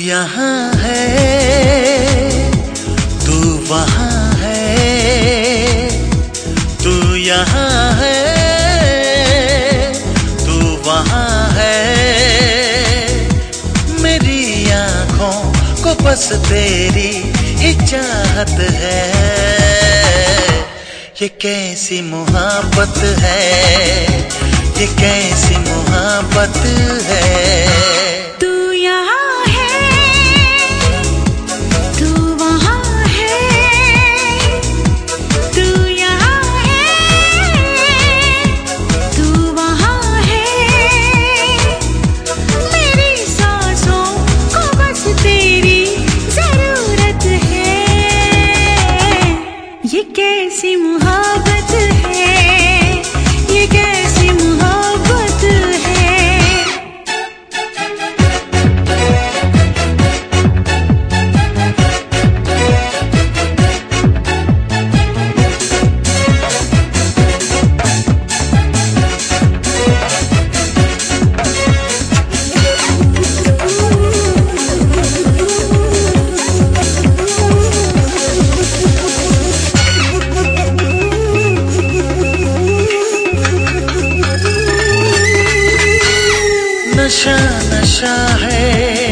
यहाँ है, तू वहाँ है, तू यहाँ है, तू वहाँ है। मेरी आँखों को बस तेरी ही चाहत है। ये कैसी मोहब्बत है, ये कैसी मोहब्बत है। तू यहाँ है, तू वहाँ है, तू यहाँ है, तू वहाँ है। मेरी सांसों को बस तेरी जरूरत है। ये कैसी मोहब्बत है, ये कैसी मोहब्बत है। नशा नशा है,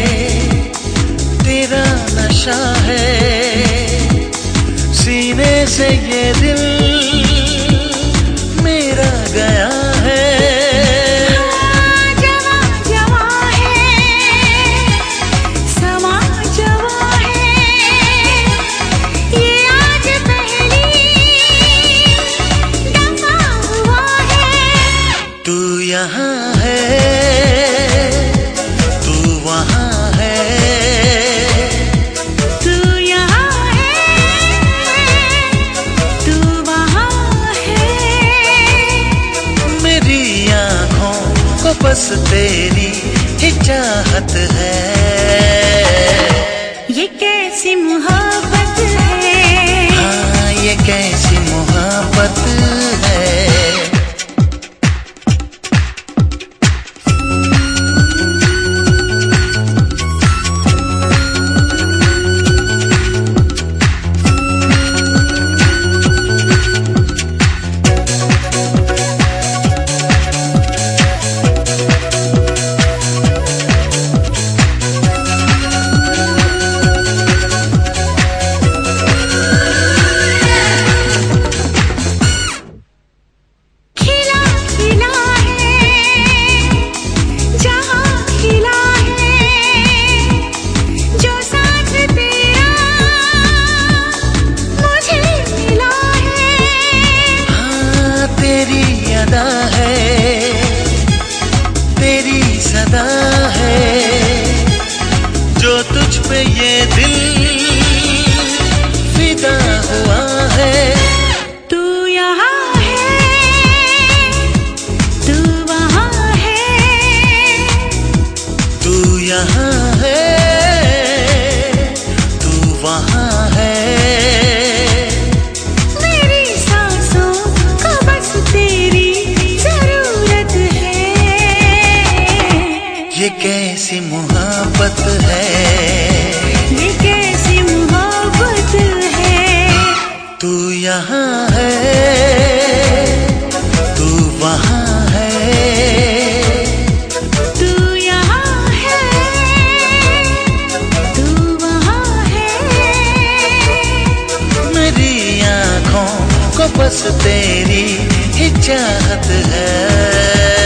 तेरा नशा है। सीने से ये दिल मेरा गया है। जवा जवा है, समा जवा है। ये आज पहली दफा हुआ है। तू यहाँ है, वहाँ है, तू यहाँ है, तू वहाँ है। मेरी आँखों को बस तेरी ही चाहत है। ये कैसी मोहब्बत है, हाँ ये कैसी मोहब्बत है। तेरी सदा है, जो तुझ पे ये दिल फिदा हुआ है। तू यहाँ है, तू वहाँ है, तू यहाँ है, तू वहाँ है। मेरी सांसों को बस तेरी जरूरत है। ये कैसी मोहब्बत है, ये कैसी मोहब्बत है। तू यहाँ है, तू वहाँ है, तू यहाँ है, तू वहाँ है। मेरी आँखों को बस तेरी ही चाहत है।